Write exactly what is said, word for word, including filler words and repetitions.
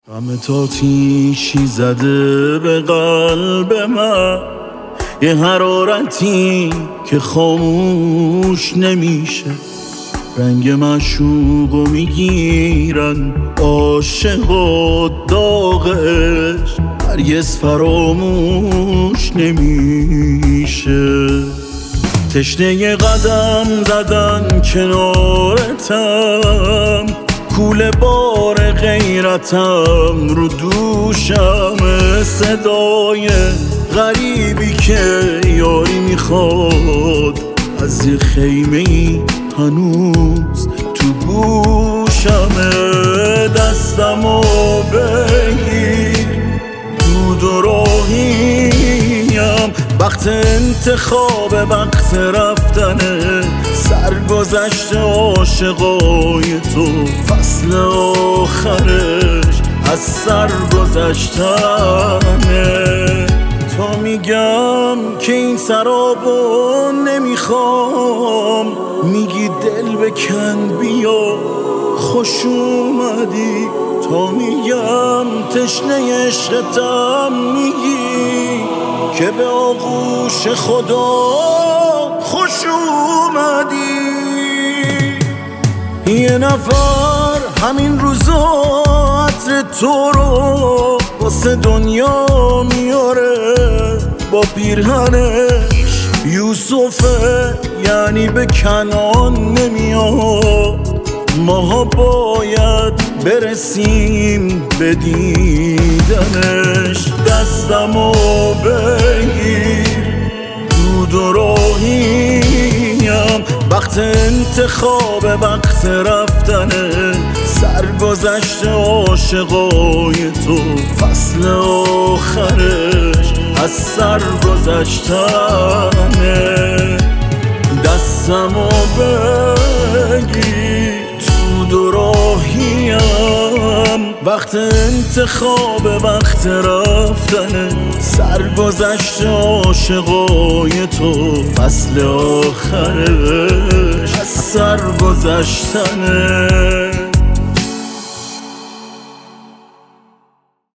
غم تاتیشی زده به قلب من، یه حرارتی که خاموش نمیشه. رنگ معشوقو میگیرن عاشق و داغ عشق، هرگز فراموش نمیشه. تشنه قدم زدن کنارتم، کوله بار غیرتم رو دوشم، صدای غریبی که یاری میخواد از یه خیمه ای هنوز تو گوشم. دستمو بگیر دود و راهیم، وقت انتخاب وقت رفتنه، سرگذشت عاشقای تو فصل آخرش از سر گذشتنه. تا میگم که این سرابو نمیخوام، میگی دل بکن بیا خوش اومدی. تا میگم تشنه عشقتم، میگی که به آغوش خدا خوش اومدی. یه نفر همین روزا عطر تو رو واسه دنیا میاره، با پیرهنش یوسفه یعنی به کنعان نمیاد. ماها باید برسیم به دیدنش. دستمو بگیر دود و راهیم، وقت انتخاب وقت رفتنه، سرگذشت عاشقای تو فصل آخرش از سر گذشتنه. دستمو بگیر دود و راهیم، وقت انتخاب وقت رفتنه، سرگذشت عاشقای تو فصل آخرش از سر گذشتنه.